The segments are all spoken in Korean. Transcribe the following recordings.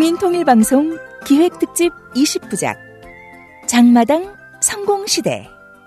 국민통일방송 기획특집 20부작 장마당 성공시대.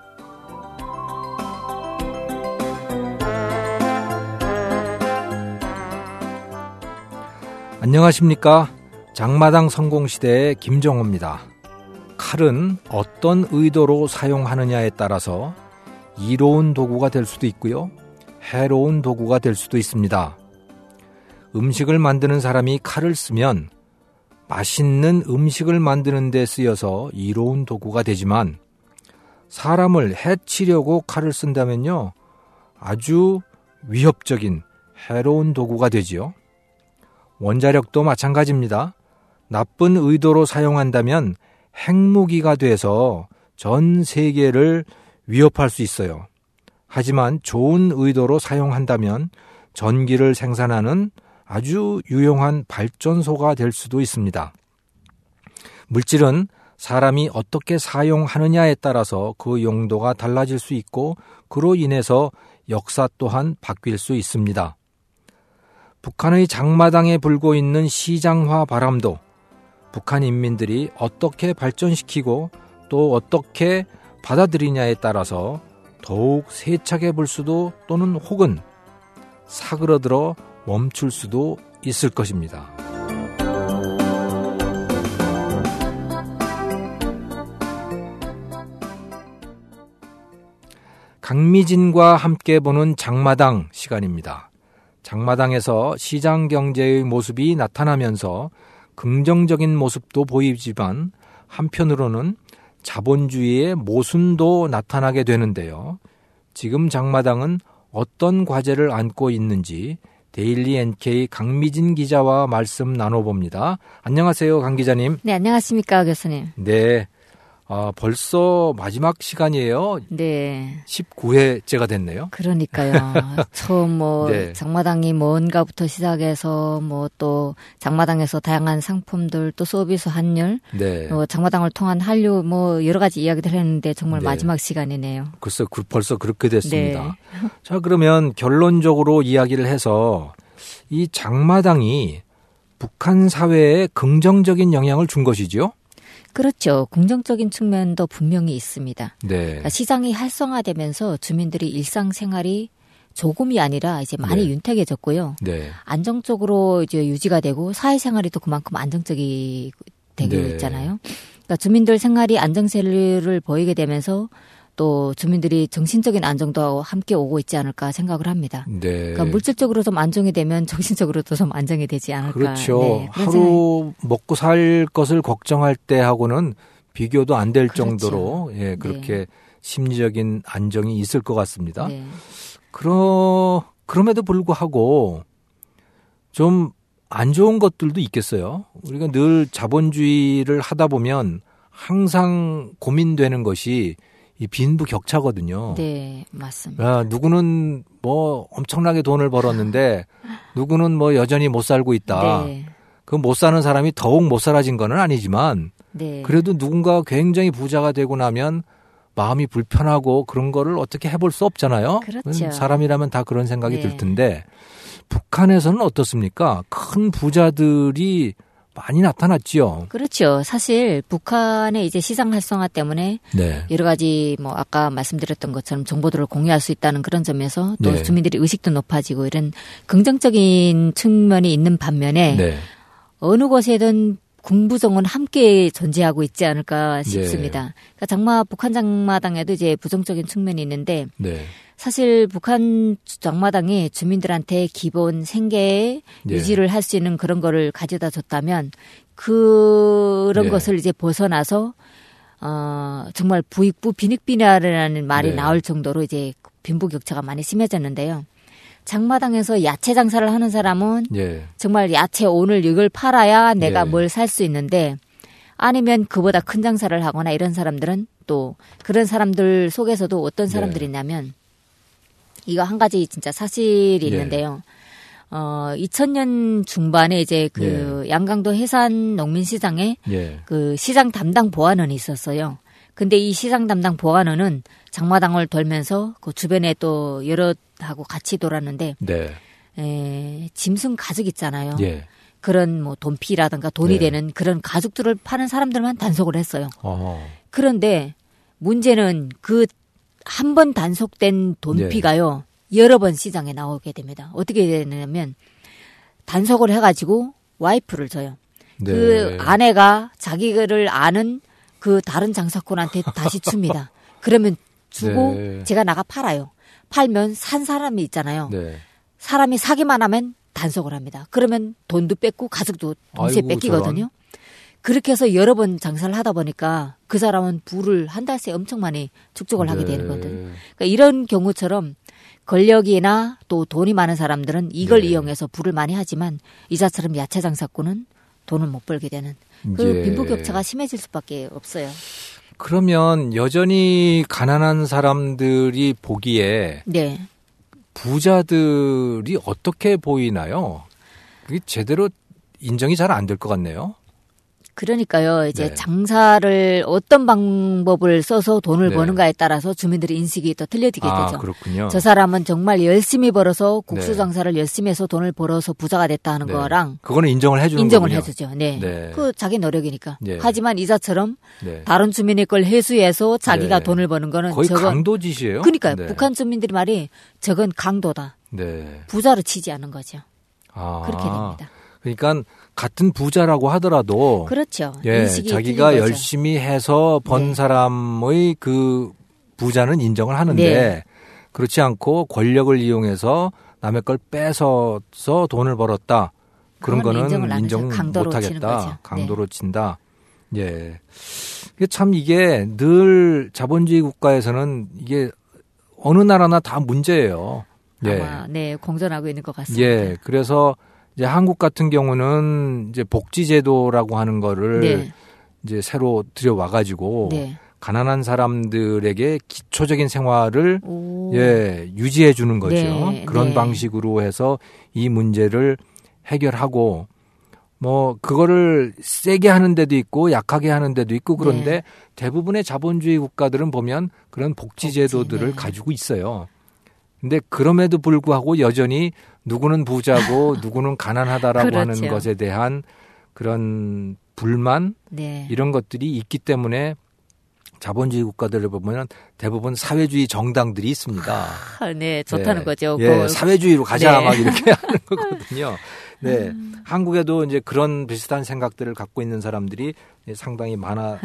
안녕하십니까. 장마당 성공시대의 김정호입니다. 칼은 어떤 의도로 사용하느냐에 따라서 이로운 도구가 될 수도 있고요, 해로운 도구가 될 수도 있습니다. 음식을 만드는 사람이 칼을 쓰면 맛있는 음식을 만드는 데 쓰여서 이로운 도구가 되지만, 사람을 해치려고 칼을 쓴다면요, 아주 위협적인 해로운 도구가 되지요. 원자력도 마찬가지입니다. 나쁜 의도로 사용한다면 핵무기가 돼서 전 세계를 위협할 수 있어요. 하지만 좋은 의도로 사용한다면 전기를 생산하는 아주 유용한 발전소가 될 수도 있습니다. 물질은 사람이 어떻게 사용하느냐에 따라서 그 용도가 달라질 수 있고, 그로 인해서 역사 또한 바뀔 수 있습니다. 북한의 장마당에 불고 있는 시장화 바람도 북한 인민들이 어떻게 발전시키고 또 어떻게 받아들이냐에 따라서 더욱 세차게 불 수도, 또는 혹은 사그러들어 멈출 수도 있을 것입니다. 강미진과 함께 보는 장마당 시간입니다. 장마당에서 시장 경제의 모습이 나타나면서 긍정적인 모습도 보이지만, 한편으로는 자본주의의 모순도 나타나게 되는데요. 지금 장마당은 어떤 과제를 안고 있는지 데일리 NK 강미진 기자와 말씀 나눠봅니다. 안녕하세요, 강 기자님. 네, 안녕하십니까, 교수님. 네, 벌써 마지막 시간이에요. 네. 19회째가 됐네요. 그러니까요. 처음 네. 장마당이 뭔가부터 시작해서 또 장마당에서 다양한 상품들, 또 서비스 환율, 네. 장마당을 통한 한류 여러 가지 이야기들 했는데 정말 네. 마지막 시간이네요. 글쎄, 벌써 그렇게 됐습니다. 네. 자, 그러면 결론적으로 이야기를 해서 이 장마당이 북한 사회에 긍정적인 영향을 준 것이죠? 그렇죠. 긍정적인 측면도 분명히 있습니다. 네. 그러니까 시장이 활성화되면서 주민들이 일상생활이 조금이 아니라 이제 많이 네. 윤택해졌고요. 네. 안정적으로 이제 유지가 되고 사회생활이 또 그만큼 안정적이 되고 네. 있잖아요. 그러니까 주민들 생활이 안정세를 보이게 되면서 또 주민들이 정신적인 안정도 함께 오고 있지 않을까 생각을 합니다. 네. 그러니까 물질적으로 좀 안정이 되면 정신적으로도 좀 안정이 되지 않을까. 그렇죠. 네, 하루 먹고 살 것을 걱정할 때하고는 비교도 안 될 그렇죠. 정도로 그렇게 네. 심리적인 안정이 있을 것 같습니다. 네. 그럼에도 불구하고 좀 안 좋은 것들도 있겠어요. 우리가 늘 자본주의를 하다 보면 항상 고민되는 것이 이 빈부격차거든요. 네, 맞습니다. 누구는 엄청나게 돈을 벌었는데 누구는 여전히 못 살고 있다. 네. 그 못 사는 사람이 더욱 못 살아진 건 아니지만, 네. 그래도 누군가 굉장히 부자가 되고 나면 마음이 불편하고 그런 거를 어떻게 해볼 수 없잖아요. 그렇죠. 사람이라면 다 그런 생각이 네. 들 텐데, 북한에서는 어떻습니까? 큰 부자들이 많이 나타났지요. 그렇죠. 사실 북한의 이제 시장 활성화 때문에 네. 여러 가지 아까 말씀드렸던 것처럼 정보들을 공유할 수 있다는 그런 점에서 또 네. 주민들의 의식도 높아지고 이런 긍정적인 측면이 있는 반면에 네. 어느 곳에든 궁부정은 함께 존재하고 있지 않을까 싶습니다. 그러니까 북한 장마당에도 이제 부정적인 측면이 있는데 네. 사실 북한 장마당이 주민들한테 기본 생계 유지를 할 수 있는 그런 거를 가져다 줬다면 그런 것을 이제 벗어나서 정말 부익부 빈익빈야라는 말이 나올 정도로 이제 빈부격차가 많이 심해졌는데요. 장마당에서 야채 장사를 하는 사람은 정말 야채 오늘 이걸 팔아야 내가 뭘 살 수 있는데, 아니면 그보다 큰 장사를 하거나 이런 사람들은 또 그런 사람들 속에서도 어떤 사람들이 있냐면, 이거 한 가지 진짜 사실이 있는데요. 2000년 중반에 이제 양강도 해산 농민시장에 그 시장 담당 보안원이 있었어요. 근데 이 시장 담당 보안원은 장마당을 돌면서 그 주변에 또 여럿하고 같이 돌았는데, 짐승 가죽 있잖아요. 그런 뭐 돈피라든가 돈이 네. 되는 그런 가죽들을 파는 사람들만 단속을 했어요. 어. 그런데 문제는 그 한 번 단속된 돈피가요. 여러 번 시장에 나오게 됩니다. 어떻게 되냐면 단속을 해가지고 와이프를 줘요. 네. 그 아내가 자기를 아는 그 다른 장사꾼한테 다시 줍니다. 그러면 주고 네. 제가 나가 팔아요. 팔면 산 사람이 있잖아요. 네. 사람이 사기만 하면 단속을 합니다. 그러면 돈도 뺏고 가죽도 동시에 아이고, 뺏기거든요. 그렇게 해서 여러 번 장사를 하다 보니까 그 사람은 부를 한 달새 엄청 많이 축적을 하게 되는 거거든요. 그러니까 이런 경우처럼 권력이나 또 돈이 많은 사람들은 이걸 네. 이용해서 부를 많이 하지만 이자처럼 야채 장사꾼은 돈을 못 벌게 되는 그 예. 빈부격차가 심해질 수밖에 없어요. 그러면 여전히 가난한 사람들이 보기에 네. 부자들이 어떻게 보이나요? 그게 제대로 인정이 잘 안 될 것 같네요. 그러니까요. 이제 네. 장사를 어떤 방법을 써서 돈을 네. 버는가에 따라서 주민들의 인식이 또 틀려지게 아, 되죠. 그렇군요. 저 사람은 정말 열심히 벌어서 국수 네. 장사를 열심히 해서 돈을 벌어서 부자가 됐다 하는 네. 거랑 그거는 인정을 해주는 인정을 거군요. 해주죠. 네. 네. 그 자기 노력이니까. 네. 하지만 이자처럼 네. 다른 주민의 걸 회수해서 자기가 네. 돈을 버는 거는 거의 저건 강도짓이에요. 그러니까요. 네. 북한 주민들이 말이 저건 강도다. 네. 부자로 치지 않는 거죠. 아, 그렇게 됩니다. 그러니까 같은 부자라고 하더라도 그렇죠. 예, 인식이 자기가 틀린 거죠. 열심히 해서 번 네. 사람의 그 부자는 인정을 하는데 네. 그렇지 않고 권력을 이용해서 남의 걸 뺏어서 돈을 벌었다. 그런 그건 거는 인정을 안 인정 하죠. 강도로 치는 거죠. 못하겠다. 강도로 친다. 예. 이게 참 이게 늘 자본주의 국가에서는 이게 어느 나라나 다 문제예요. 예. 아마 네 공존하고 있는 것 같습니다. 예. 그래서 이제 한국 같은 경우는 이제 복지제도라고 하는 거를 네. 이제 새로 들여와 가지고 네. 가난한 사람들에게 기초적인 생활을 오. 예, 유지해 주는 거죠. 네, 그런 네. 방식으로 해서 이 문제를 해결하고 뭐 그거를 세게 하는 데도 있고 약하게 하는 데도 있고 그런데 네. 대부분의 자본주의 국가들은 보면 그런 복지제도들을 네. 가지고 있어요. 근데 그럼에도 불구하고 여전히 누구는 부자고 누구는 가난하다라고 그렇죠. 하는 것에 대한 그런 불만 네. 이런 것들이 있기 때문에 자본주의 국가들을 보면 대부분 사회주의 정당들이 있습니다. 아, 네, 좋다는 네. 거죠. 예, 그- 사회주의로 가자 네. 막 이렇게 하는 거거든요. 네, 한국에도 이제 그런 비슷한 생각들을 갖고 있는 사람들이 상당히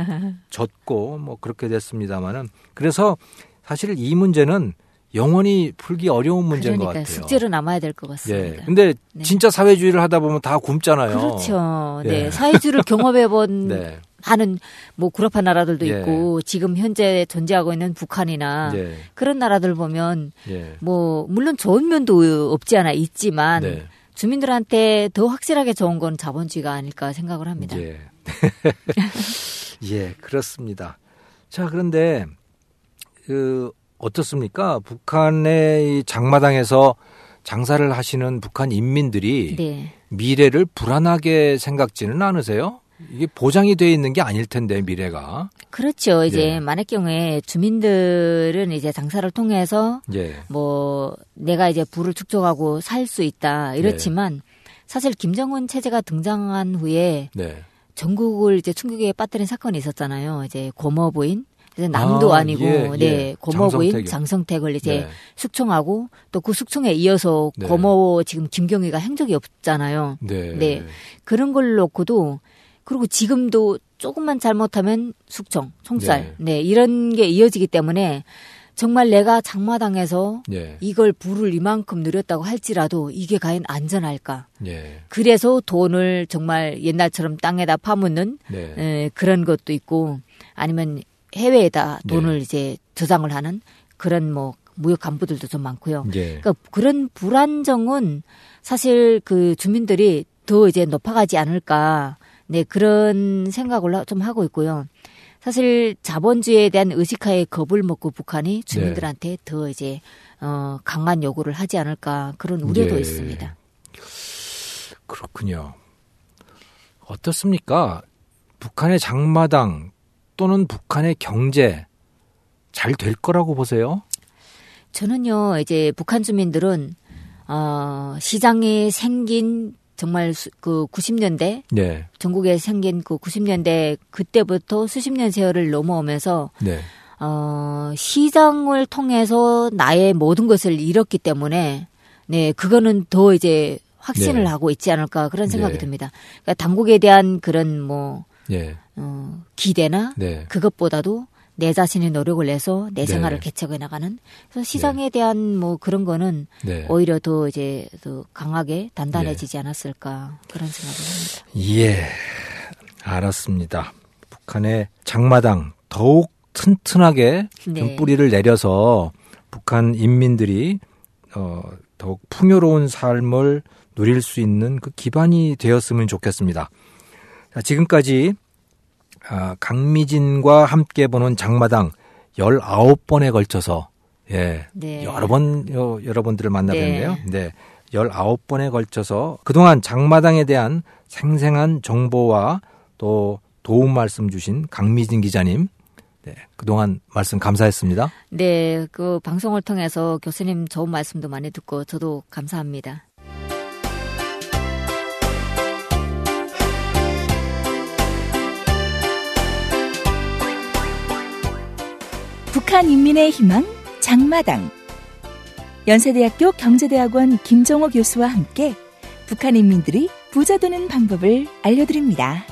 많아졌고 뭐 그렇게 됐습니다만은 그래서 사실 이 문제는 영원히 풀기 어려운 문제인 것 그러니까 같아요. 숙제로 남아야 될 것 같습니다. 예, 근데 네. 진짜 사회주의를 하다 보면 다 굶잖아요. 그렇죠. 네, 예. 사회주의를 경험해본 네, 하는 뭐 구락한 나라들도 예. 있고 지금 현재 존재하고 있는 북한이나 예, 그런 나라들 보면 예, 뭐 물론 좋은 면도 없지 않아 있지만 네, 주민들한테 더 확실하게 좋은 건 자본주의가 아닐까 생각을 합니다. 예, 예, 그렇습니다. 자, 그런데 어떻습니까? 북한의 이 장마당에서 장사를 하시는 북한 인민들이 네. 미래를 불안하게 생각지는 않으세요? 이게 보장이 돼 있는 게 아닐 텐데 미래가. 그렇죠. 이제 예. 만약 경우에 주민들은 이제 장사를 통해서 예. 뭐 내가 이제 부를 축적하고 살 수 있다 이렇지만 사실 김정은 체제가 등장한 후에 네. 전국을 이제 충격에 빠뜨린 사건이 있었잖아요. 이제 고모부인 이제 남도 아, 아니고 예, 네 예. 고모부인 장성택이요. 장성택을 이제 네. 숙청하고 또 그 숙청에 이어서 네. 고모 지금 김경희가 행적이 없잖아요. 네. 네. 그런 걸 놓고도 그리고 지금도 조금만 잘못하면 숙청, 총살, 네 이런 게 이어지기 때문에 정말 내가 장마당에서 예. 이걸 부를 이만큼 누렸다고 할지라도 이게 과연 안전할까? 예. 그래서 돈을 정말 옛날처럼 땅에다 파묻는 네. 그런 것도 있고 아니면 해외에다 돈을 네. 이제 저장을 하는 그런 뭐 무역 간부들도 좀 많고요. 예. 그러니까 그런 불안정은 사실 그 주민들이 더 이제 높아가지 않을까. 네, 그런 생각을 좀 하고 있고요. 사실 자본주의에 대한 의식하에 겁을 먹고 북한이 주민들한테 더 이제 강한 요구를 하지 않을까 그런 우려도 예. 있습니다. 그렇군요. 어떻습니까? 북한의 장마당 또는 북한의 경제 잘 될 거라고 보세요? 저는요, 이제 북한 주민들은 시장이 생긴 정말 그 90년대 네. 전국에 생긴 그 90년대 그때부터 수십 년 세월을 넘어오면서 네. 시장을 통해서 나의 모든 것을 잃었기 때문에 네 그거는 더 이제 확신을 네. 하고 있지 않을까 그런 생각이 네. 듭니다. 그러니까 당국에 대한 그런 뭐 네. 기대나 네. 그것보다도 내 자신이 노력을 내서 내 네. 생활을 개척해 나가는 그래서 시장에 대한 뭐 그런 거는 네. 오히려 더 이제 더 강하게 단단해지지 않았을까 그런 생각을 합니다. 예, 알았습니다. 북한의 장마당 더욱 튼튼하게 좀 네. 뿌리를 내려서 북한 인민들이 더욱 풍요로운 삶을 누릴 수 있는 그 기반이 되었으면 좋겠습니다. 자, 지금까지 강미진과 함께 보는 장마당 19번에 걸쳐서 예, 네. 여러 번 여러분들을 만나뵀네요. 네. 19번에 걸쳐서 그동안 장마당에 대한 생생한 정보와 또 도움 말씀 주신 강미진 기자님 네, 그동안 말씀 감사했습니다. 네, 그 방송을 통해서 교수님 좋은 말씀도 많이 듣고 저도 감사합니다. 북한 인민의 희망 장마당 연세대학교 경제대학원 김정호 교수와 함께 북한 인민들이 부자 되는 방법을 알려드립니다.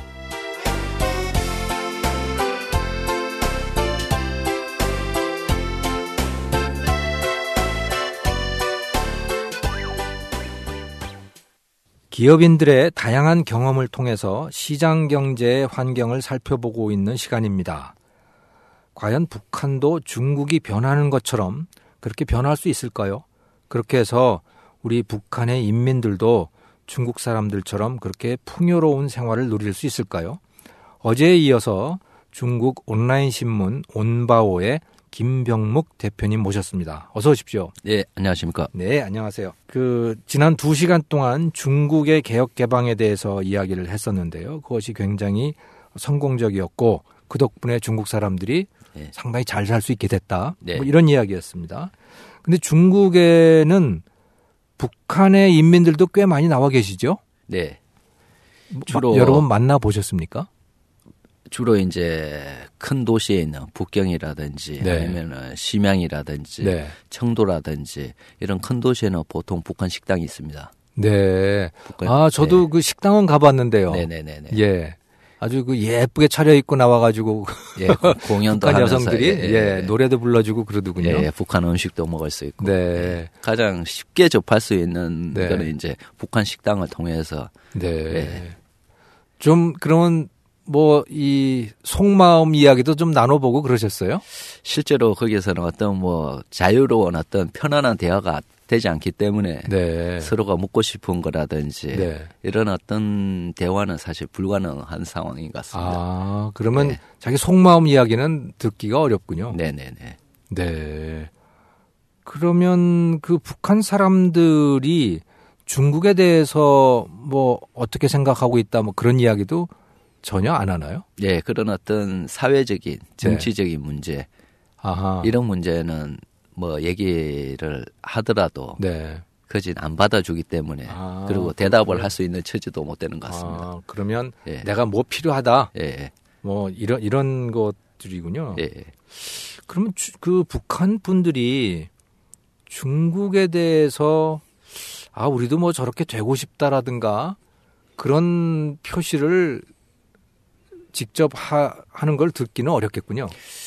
기업인들의 다양한 경험을 통해서 시장 경제의 환경을 살펴보고 있는 시간입니다. 과연 북한도 중국이 변하는 것처럼 그렇게 변할 수 있을까요? 그렇게 해서 우리 북한의 인민들도 중국 사람들처럼 그렇게 풍요로운 생활을 누릴 수 있을까요? 어제에 이어서 중국 온라인 신문 온바오의 김병묵 대표님 모셨습니다. 어서 오십시오. 네, 안녕하십니까. 네, 안녕하세요. 지난 2시간 동안 중국의 개혁 개방에 대해서 이야기를 했었는데요. 그것이 굉장히 성공적이었고 그 덕분에 중국 사람들이 네. 상당히 잘 살 수 있게 됐다. 네. 뭐 이런 이야기였습니다. 근데 중국에는 북한의 인민들도 꽤 많이 나와 계시죠? 네. 주로 여러분 만나 보셨습니까? 주로 이제 큰 도시에 있는 북경이라든지 네. 아니면은 심양이라든지 네. 청도라든지 이런 큰 도시에는 보통 북한 식당이 있습니다. 네. 북한, 저도 네. 그 식당은 가봤는데요. 네네네네. 예. 아주 그 예쁘게 차려입고 나와가지고 예, 공연도 북한 하면서 여성들이 노래도 불러주고 그러더군요. 예, 북한 음식도 먹을 수 있고 네. 예, 가장 쉽게 접할 수 있는 네. 거는 이제 북한 식당을 통해서 네. 예. 좀 그러면 뭐 이 속마음 이야기도 좀 나눠보고 그러셨어요? 실제로 거기에서는 어떤 뭐 자유로운 어떤 편안한 대화가 되지 않기 때문에 네. 서로가 묻고 싶은 거라든지 네. 이런 어떤 대화는 사실 불가능한 상황인 것 같습니다. 그러면 네. 자기 속마음 이야기는 듣기가 어렵군요. 네네네. 네. 그러면 그 북한 사람들이 중국에 대해서 뭐 어떻게 생각하고 있다 뭐 그런 이야기도 전혀 안 하나요? 네, 그런 어떤 사회적인 정치적인 문제 아하. 이런 문제는 뭐 얘기를 하더라도 네. 그진 안 받아주기 때문에 그리고 대답을 할 수 있는 처지도 못 되는 것 같습니다. 그러면 예. 내가 뭐 필요하다. 예. 뭐 이런 것들이군요. 예. 그러면 그 북한 분들이 중국에 대해서 우리도 뭐 저렇게 되고 싶다라든가 그런 표시를 직접 하는 걸 듣기는 어렵겠군요.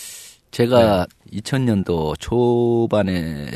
제가 2000년도 초반에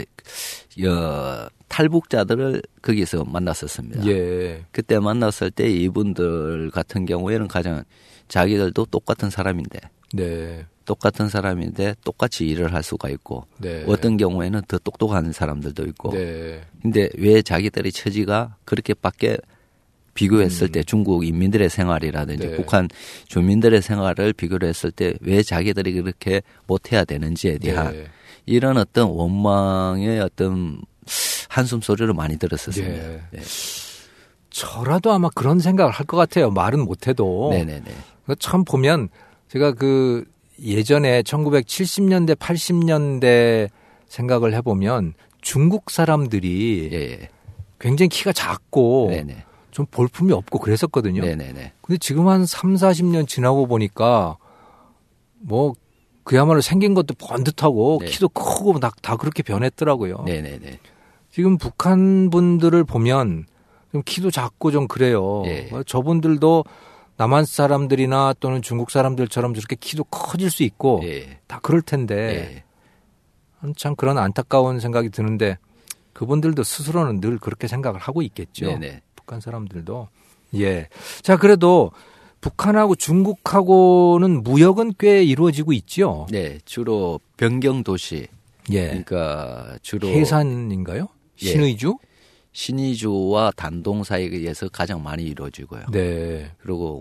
탈북자들을 거기서 만났었습니다. 예. 그때 만났을 때 이분들 같은 경우에는 가장 자기들도 똑같은 사람인데 네. 똑같은 사람인데 똑같이 일을 할 수가 있고 네. 어떤 경우에는 더 똑똑한 사람들도 있고 네. 근데 왜 자기들의 처지가 그렇게밖에 비교했을 때 중국 인민들의 생활이라든지 네. 북한 주민들의 생활을 비교를 했을 때 왜 자기들이 그렇게 못해야 되는지에 대한 네. 이런 어떤 원망의 어떤 한숨 소리를 많이 들었었습니다. 네. 네. 저라도 아마 그런 생각을 할 것 같아요. 말은 못해도. 네네네. 참 보면 제가 그 예전에 1970년대, 80년대 생각을 해보면 중국 사람들이 예. 굉장히 키가 작고 네네. 좀 볼품이 없고 그랬었거든요. 네네네. 근데 지금 한 3, 40년 지나고 보니까 뭐 그야말로 생긴 것도 번듯하고 네. 키도 크고 다 그렇게 변했더라고요. 네네네. 지금 북한 분들을 보면 좀 키도 작고 좀 그래요. 네. 저분들도 남한 사람들이나 또는 중국 사람들처럼 저렇게 키도 커질 수 있고 네. 다 그럴 텐데 네. 참 그런 안타까운 생각이 드는데 그분들도 스스로는 늘 그렇게 생각을 하고 있겠죠. 네네. 북한 사람들도. 예. 자, 그래도 북한하고 중국하고는 무역은 꽤 이루어지고 있죠. 네, 주로 변경 도시. 예. 그러니까 주로 해산인가요? 예. 신의주? 신의주와 단동 사이에서 가장 많이 이루어지고요. 네. 그리고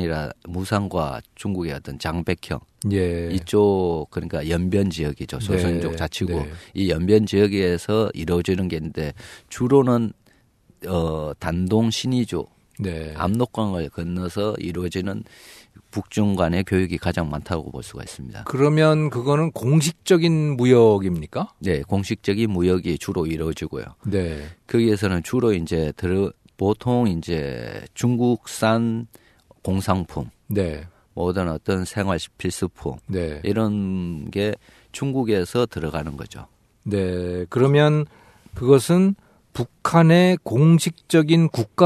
무산과 중국의 어떤 장백형 예. 이쪽 그러니까 연변 지역이죠. 조선족 네. 자치구 네. 이 연변 지역에서 이루어지는 게 있는데 주로는 단동 신의주 네. 압록강을 건너서 이루어지는 북중 간의 교육이 가장 많다고 볼 수가 있습니다. 그러면 그거는 공식적인 무역입니까? 네, 공식적인 무역이 주로 이루어지고요. 네. 거기에서는 주로 이제 보통 이제 중국산 공산품, 네. 모든 어떤 생활 필수품 네. 이런 게 중국에서 들어가는 거죠. 네. 그러면 그것은 북한의 공식적인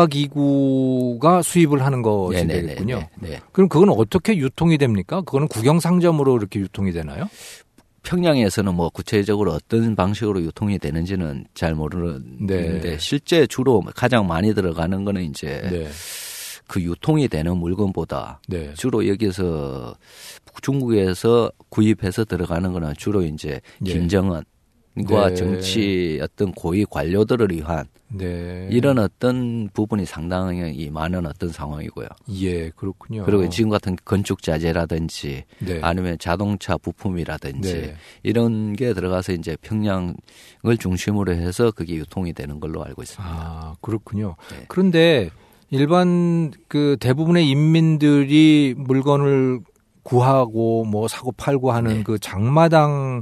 국가기구가 수입을 하는 것이 네네네. 되겠군요. 네. 그럼 그건 어떻게 유통이 됩니까? 그거는 국영상점으로 이렇게 유통이 되나요? 평양에서는 뭐 구체적으로 어떤 방식으로 유통이 되는지는 잘 모르는데 네. 실제 주로 가장 많이 들어가는 거는 이제 네. 그 유통이 되는 물건보다 네. 주로 여기서 중국에서 구입해서 들어가는 거는 주로 이제 예. 김정은과 네. 정치 어떤 고위 관료들을 위한 네. 이런 어떤 부분이 상당히 많은 어떤 상황이고요. 예, 그렇군요. 그리고 지금 같은 건축 자재라든지 네. 아니면 자동차 부품이라든지 네. 이런 게 들어가서 이제 평양을 중심으로 해서 그게 유통이 되는 걸로 알고 있습니다. 아, 그렇군요. 네. 그런데 일반 그 대부분의 인민들이 물건을 구하고 뭐 사고 팔고 하는 네. 그 장마당은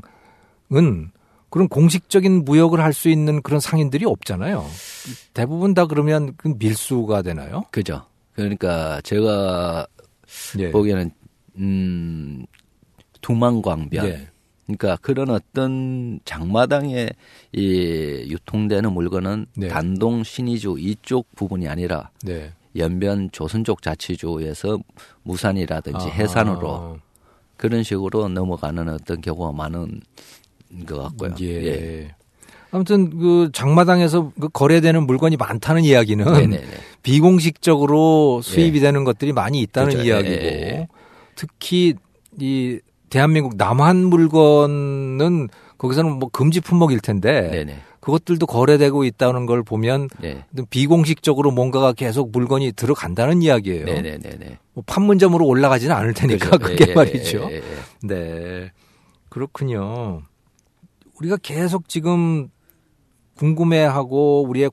그런 공식적인 무역을 할 수 있는 그런 상인들이 없잖아요. 대부분 다 그러면 그 밀수가 되나요? 그죠. 그러니까 제가 예. 보기에는 두만광변. 예. 그러니까 그런 어떤 장마당에 이 유통되는 물건은 네. 단동 신의주 이쪽 부분이 아니라 네. 연변 조선족 자치주에서 무산이라든지 아하. 해산으로 그런 식으로 넘어가는 어떤 경우가 많은 것 같고요. 예. 예. 아무튼 그 장마당에서 그 거래되는 물건이 많다는 이야기는 네네네. 비공식적으로 수입이 예. 되는 것들이 많이 있다는 그렇죠. 이야기고 예. 특히 이 대한민국 남한 물건은 거기서는 뭐 금지 품목일 텐데 네네. 그것들도 거래되고 있다는 걸 보면 네. 비공식적으로 뭔가가 계속 물건이 들어간다는 이야기예요. 네네네네. 뭐 판문점으로 올라가지는 않을 테니까 그렇죠. 그게 예, 말이죠. 예, 예, 예. 네. 그렇군요. 우리가 계속 지금 궁금해하고 우리의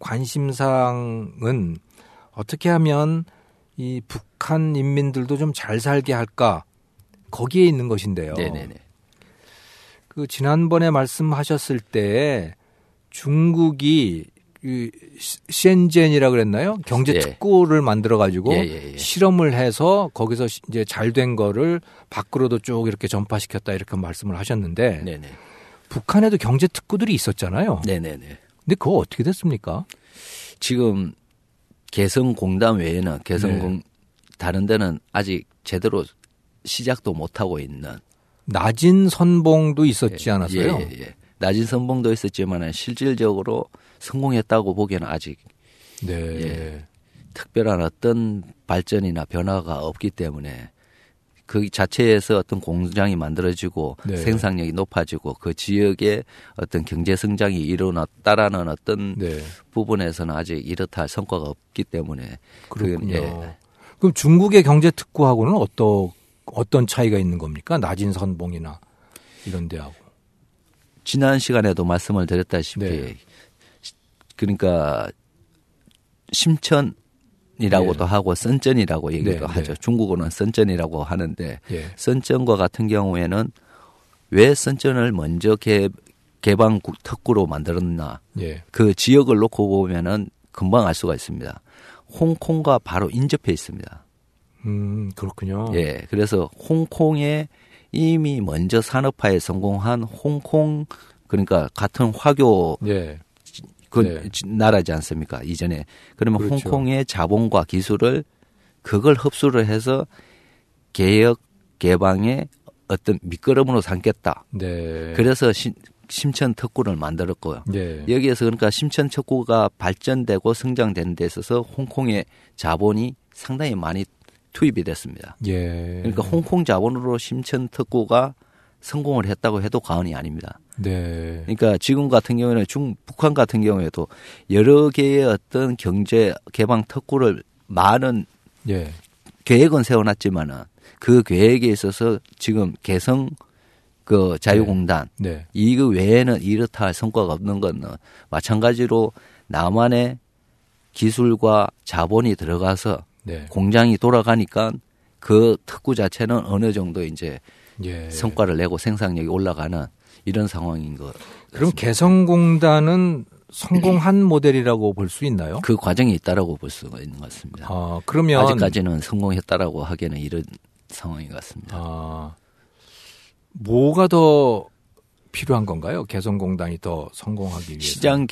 관심사항은 어떻게 하면 이 북한 인민들도 좀 잘 살게 할까 거기에 있는 것인데요. 네네네. 그 지난번에 말씀하셨을 때 중국이 그 시엔젠이라 그랬나요? 경제 예. 특구를 만들어 가지고 예. 실험을 해서 거기서 이제 잘 된 거를 밖으로도 쭉 이렇게 전파시켰다 이렇게 말씀을 하셨는데 네네. 북한에도 경제 특구들이 있었잖아요. 네네네. 근데 그거 어떻게 됐습니까? 지금 개성공단 외에는 네. 다른 데는 아직 제대로 시작도 못하고 있는 낮은 선봉도 있었지 않았어요? 예. 낮은 선봉도 있었지만 실질적으로 성공했다고 보기에는 아직 네. 예. 특별한 어떤 발전이나 변화가 없기 때문에 그 자체에서 어떤 공장이 만들어지고 네. 생산력이 높아지고 그 지역의 어떤 경제 성장이 일어났다라는 어떤 네. 부분에서는 아직 이렇다 할 성과가 없기 때문에 그렇군요. 예. 그럼 중국의 경제 특구하고는 어떤 차이가 있는 겁니까? 낮은 선봉이나 이런 데하고. 지난 시간에도 말씀을 드렸다시피 네. 그러니까 심천이라고도 예. 하고 선전이라고 얘기도 네, 하죠. 네. 중국어는 선전이라고 하는데 예. 선전과 같은 경우에는 왜 선전을 먼저 개방 특구로 만들었나 예. 그 지역을 놓고 보면은 금방 알 수가 있습니다. 홍콩과 바로 인접해 있습니다. 그렇군요. 예, 그래서 홍콩에 이미 먼저 산업화에 성공한 홍콩, 그러니까 같은 화교 예. 그 나라지 않습니까? 이전에. 그러면 그렇죠. 홍콩의 자본과 기술을 그걸 흡수를 해서 개혁 개방의 어떤 밑거름으로 삼겠다. 네. 그래서 심천 특구를 만들었고요. 예. 여기에서 그러니까 심천 특구가 발전되고 성장되는 데 있어서 홍콩의 자본이 상당히 많이 투입이 됐습니다. 예. 그러니까 홍콩 자본으로 심천 특구가 성공을 했다고 해도 과언이 아닙니다. 네. 그러니까 지금 같은 경우에는 북한 같은 경우에도 여러 개의 어떤 경제 개방 특구를 많은 예. 계획은 세워놨지만은 그 계획에 있어서 지금 개성 그 자유공단 네. 이거 외에는 이렇다 할 성과가 없는 건 마찬가지로 남한의 기술과 자본이 들어가서 네. 공장이 돌아가니까 그 특구 자체는 어느 정도 이제 예. 성과를 내고 생산력이 올라가는 이런 상황인 것. 그럼 개성공단은 성공한 모델이라고 볼 수 있나요? 그 과정이 있다라고 볼 수가 있는 것 같습니다. 그러면 아직까지는 성공했다라고 하기에는 이런 상황인 것 같습니다. 뭐가 더 필요한 건가요? 개성공단이 더 성공하기 위해서. 시장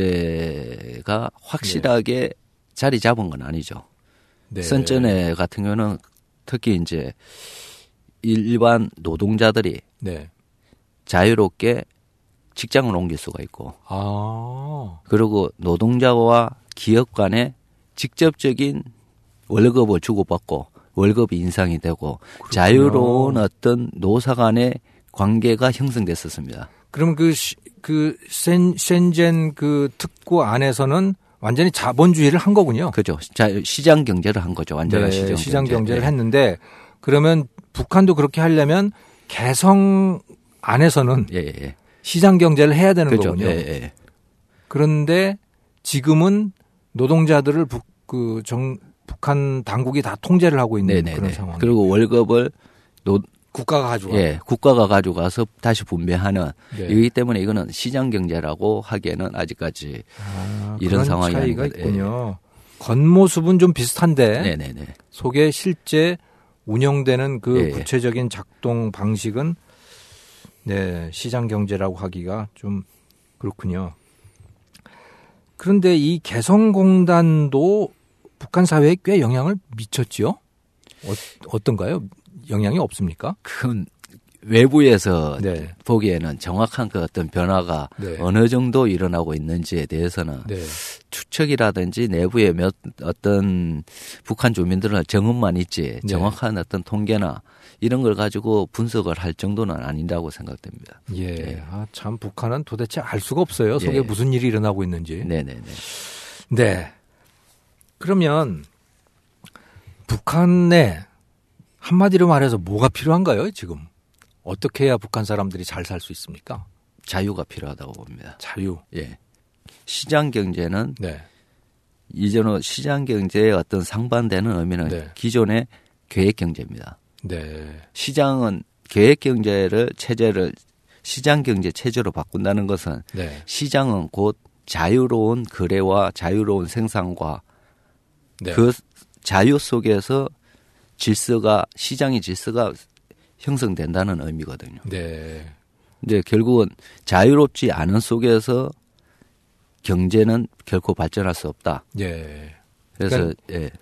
경제가 확실하게 자리 잡은 건 아니죠. 네. 선전에 같은 경우는 특히 이제 일반 노동자들이 네. 자유롭게 직장을 옮길 수가 있고, 그리고 노동자와 기업 간에 직접적인 월급을 주고받고 월급이 인상이 되고 그렇군요. 자유로운 어떤 노사 간의 관계가 형성됐었습니다. 그럼 그 센젠 그 특구 안에서는 완전히 자본주의를 한 거군요. 그죠. 시장 경제를 한 거죠. 완전한 네, 시장 경제를 네. 했는데 그러면 북한도 그렇게 하려면 개성 안에서는 예. 시장 경제를 해야 되는 그죠. 거군요. 예. 그런데 지금은 노동자들을 북한 당국이 다 통제를 하고 있는 네네네. 그런 상황. 그리고 월급을 국가가 가지고. 국가가 가져가서 다시 분배하는 네. 이기 때문에 이거는 시장 경제라고 하기에는 아직까지 이런 그런 상황이 차이가 아닌 것. 있군요. 겉모습은 좀 비슷한데 네네네. 속에 실제 운영되는 그 예. 구체적인 작동 방식은 시장 경제라고 하기가 좀 그렇군요. 그런데 이 개성공단도 북한 사회에 꽤 영향을 미쳤죠? 어떤가요? 영향이 없습니까? 그건 외부에서 네. 보기에는 정확한 그 어떤 변화가 네. 어느 정도 일어나고 있는지에 대해서는 추측이라든지 내부의 어떤 북한 주민들은 정음만 있지 정확한 어떤 통계나 이런 걸 가지고 분석을 할 정도는 아니라고 생각됩니다. 예. 참 북한은 도대체 알 수가 없어요. 속에 무슨 일이 일어나고 있는지. 네네네. 네. 그러면 북한에 한마디로 말해서 뭐가 필요한가요, 지금? 어떻게 해야 북한 사람들이 잘 살 수 있습니까? 자유가 필요하다고 봅니다. 자유. 예. 시장 경제는 이전의 시장 경제의 어떤 상반되는 의미는 기존의 계획 경제입니다. 네. 시장은 계획 경제를 체제를 시장 경제 체제로 바꾼다는 것은 시장은 곧 자유로운 거래와 자유로운 생산과 그 자유 속에서 시장의 질서가 형성된다는 의미거든요. 네. 이제 결국은 자유롭지 않은 속에서 경제는 결코 발전할 수 없다. 예. 그래서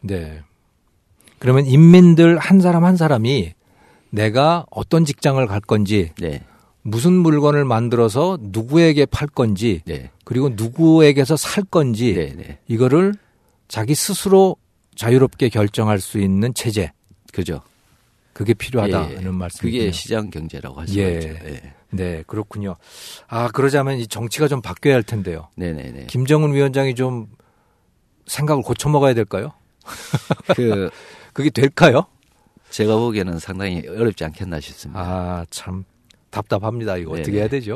그러면 인민들 한 사람 한 사람이 내가 어떤 직장을 갈 건지, 무슨 물건을 만들어서 누구에게 팔 건지, 그리고 누구에게서 살 건지, 이거를 자기 스스로 자유롭게 결정할 수 있는 체제. 그죠. 그게 필요하다는 말씀이군요. 그게 시장 경제라고 할 수가 있죠. 네, 그렇군요. 그러자면 이 정치가 좀 바뀌어야 할 텐데요. 네네네. 김정은 위원장이 좀 생각을 고쳐 먹어야 될까요? 그게 될까요? 제가 보기에는 상당히 어렵지 않겠나 싶습니다. 참 답답합니다. 이거 어떻게 해야 되죠?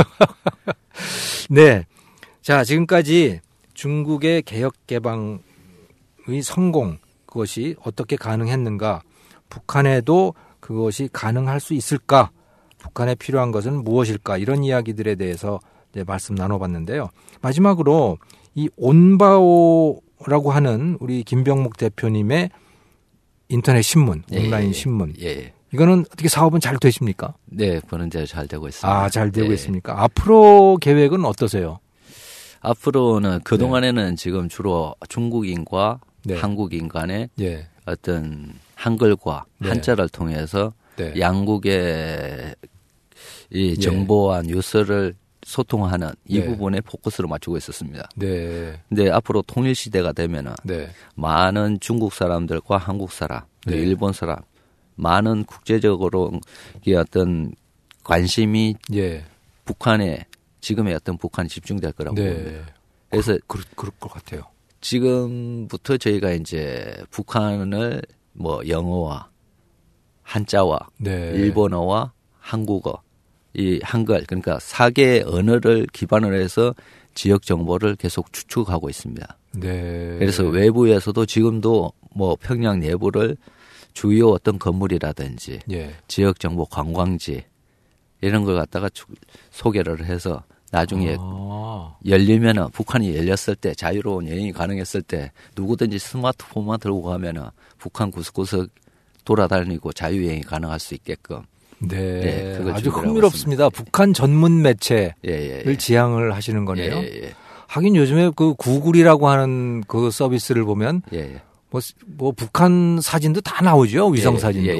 네. 자, 지금까지 중국의 개혁 개방의 성공, 그것이 어떻게 가능했는가, 북한에도 그것이 가능할 수 있을까, 북한에 필요한 것은 무엇일까, 이런 이야기들에 대해서 이제 말씀 나눠봤는데요. 마지막으로 이 온바오 김병목이라고 하는 우리 김병목 대표님의 인터넷 신문, 온라인 신문. 이거는 어떻게 사업은 잘 되십니까? 네, 보는 대로 잘 되고 있습니다. 아, 잘 되고 있습니까? 앞으로 계획은 어떠세요? 앞으로는 그동안에는 지금 주로 중국인과 한국인 간의 어떤 한글과 한자를 통해서 양국의 이 정보와 뉴스를 소통하는 이 부분에 포커스를 맞추고 있었습니다. 근데 앞으로 통일 시대가 되면은 많은 중국 사람들과 한국 사람, 일본 사람, 많은 국제적으로 이 어떤 관심이 북한에 지금의 어떤 북한이 집중될 거라고 봅니다. 그래서 그럴 것 같아요. 지금부터 저희가 이제 북한을 뭐 영어와 한자와 일본어와 한국어, 이 한글 그러니까 4개의 언어를 기반으로 해서 지역 정보를 계속 추측하고 있습니다. 그래서 외부에서도 지금도 뭐 평양 내부를 주요 어떤 건물이라든지 지역 정보 관광지 이런 걸 갖다가 소개를 해서 나중에 열리면은 북한이 열렸을 때 자유로운 여행이 가능했을 때 누구든지 스마트폰만 들고 가면은 북한 구석구석 돌아다니고 자유여행이 가능할 수 있게끔. 아주 흥미롭습니다. 북한 전문 매체를 지향을 하시는 거네요. 하긴 요즘에 그 구글이라고 하는 그 서비스를 보면 뭐 북한 사진도 다 나오죠. 위성 사진도.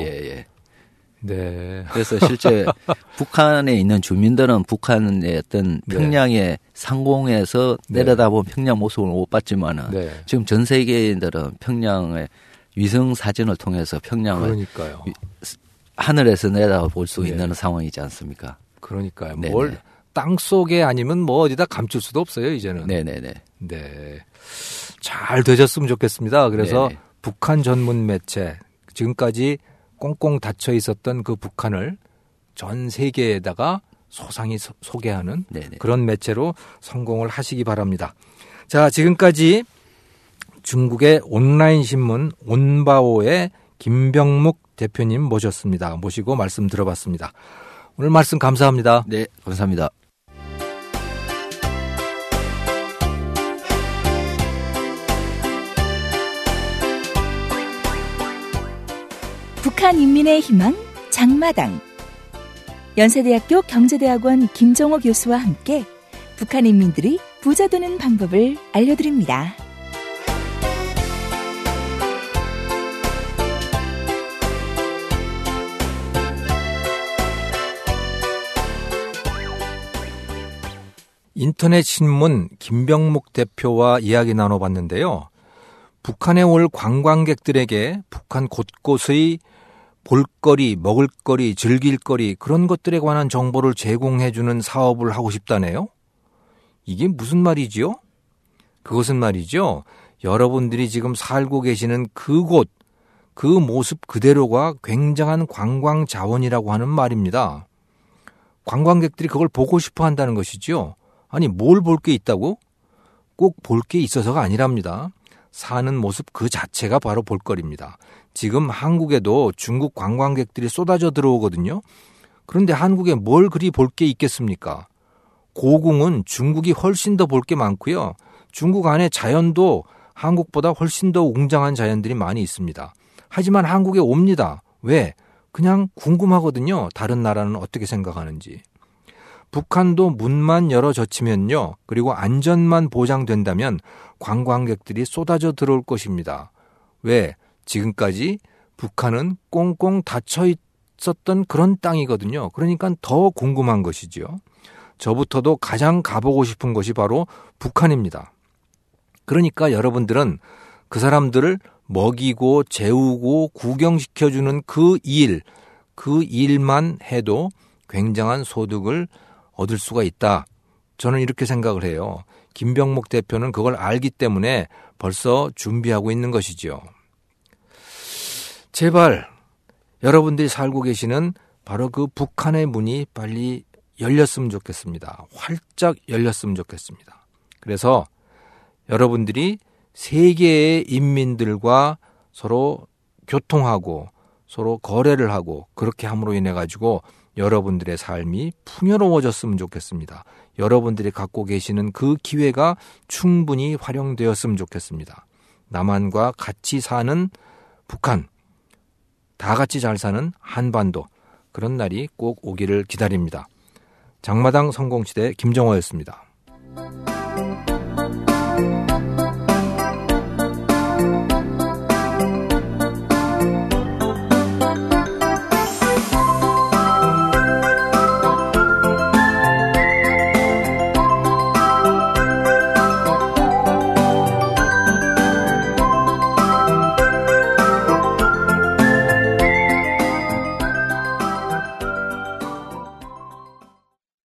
그래서 실제 북한에 있는 주민들은 북한의 어떤 평양의 상공에서 내려다본 평양 모습을 못 봤지만은 지금 전 세계인들은 평양의 위성 사진을 통해서 평양을 하늘에서 내려볼 수 있는 상황이지 않습니까? 그러니까요. 뭘 땅 속에 아니면 뭐 어디다 감출 수도 없어요, 이제는. 잘 되셨으면 좋겠습니다. 그래서 북한 전문 매체, 지금까지 꽁꽁 닫혀 있었던 그 북한을 전 세계에다가 소상히 소개하는 그런 매체로 성공을 하시기 바랍니다. 자, 지금까지 중국의 온라인 신문 온바오의 김병목 대표님 모셨습니다. 모시고 말씀 들어봤습니다. 오늘 말씀 감사합니다. 네, 감사합니다. 북한 인민의 희망 장마당. 연세대학교 경제대학원 김정호 교수와 함께 북한 인민들이 부자 되는 방법을 알려드립니다. 인터넷 신문 김병목 대표와 이야기 나눠봤는데요. 북한에 올 관광객들에게 북한 곳곳의 볼거리, 먹을거리, 즐길거리 그런 것들에 관한 정보를 제공해주는 사업을 하고 싶다네요. 이게 무슨 말이지요? 그것은 말이죠. 여러분들이 지금 살고 계시는 그곳, 그 모습 그대로가 굉장한 관광 자원이라고 하는 말입니다. 관광객들이 그걸 보고 싶어 한다는 것이죠. 아니, 뭘 볼 게 있다고? 꼭 볼 게 있어서가 아니랍니다. 사는 모습 그 자체가 바로 볼거리입니다. 지금 한국에도 중국 관광객들이 쏟아져 들어오거든요. 그런데 한국에 뭘 그리 볼 게 있겠습니까? 고궁은 중국이 훨씬 더 볼 게 많고요. 중국 안에 자연도 한국보다 훨씬 더 웅장한 자연들이 많이 있습니다. 하지만 한국에 옵니다. 왜? 그냥 궁금하거든요. 다른 나라는 어떻게 생각하는지. 북한도 문만 열어젖히면요. 그리고 안전만 보장된다면 관광객들이 쏟아져 들어올 것입니다. 왜? 지금까지 북한은 꽁꽁 닫혀 있었던 그런 땅이거든요. 그러니까 더 궁금한 것이죠. 저부터도 가장 가보고 싶은 것이 바로 북한입니다. 그러니까 여러분들은 그 사람들을 먹이고 재우고 구경시켜주는 그 일만 해도 굉장한 소득을 얻을 수가 있다. 저는 이렇게 생각을 해요. 김병목 대표는 그걸 알기 때문에 벌써 준비하고 있는 것이죠. 제발 여러분들이 살고 계시는 바로 그 북한의 문이 빨리 열렸으면 좋겠습니다. 활짝 열렸으면 좋겠습니다. 그래서 여러분들이 세계의 인민들과 서로 교통하고 서로 거래를 하고 그렇게 함으로 인해 가지고 여러분들의 삶이 풍요로워졌으면 좋겠습니다. 여러분들이 갖고 계시는 그 기회가 충분히 활용되었으면 좋겠습니다. 남한과 같이 사는 북한, 다 같이 잘 사는 한반도, 그런 날이 꼭 오기를 기다립니다. 장마당 성공시대 김정호였습니다.